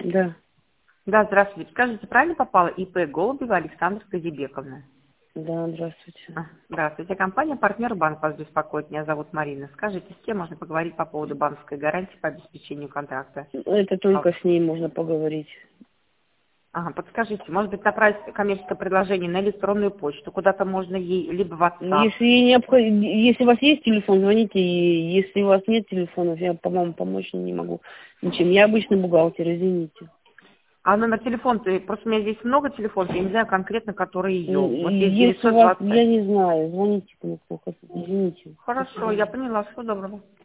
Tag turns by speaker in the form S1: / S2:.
S1: Да,
S2: Да, здравствуйте. Скажите, правильно попала ИП Голубева Александра Казибековна?
S1: да, здравствуйте.
S2: Здравствуйте. Компания «Партнер Банк» вас беспокоит. Меня зовут Марина. Скажите, с кем можно поговорить по поводу банковской гарантии по обеспечению контракта?
S1: Это только с ней можно поговорить.
S2: Ага, подскажите, может быть, направить коммерческое предложение на электронную почту, куда-то можно ей, либо в WhatsApp.
S1: Если у вас есть телефон, звоните ей. Если у вас нет телефонов, я, по-моему, помочь не могу ничем. Я обычный бухгалтер, извините.
S2: А номер телефона, просто у меня здесь много телефонов, я не знаю конкретно, который ее. Вот есть
S1: Если у вас,
S2: 920.
S1: я не знаю, звоните кому кто хотите, извините.
S2: Хорошо,
S1: Спасибо.
S2: я поняла. Всего доброго.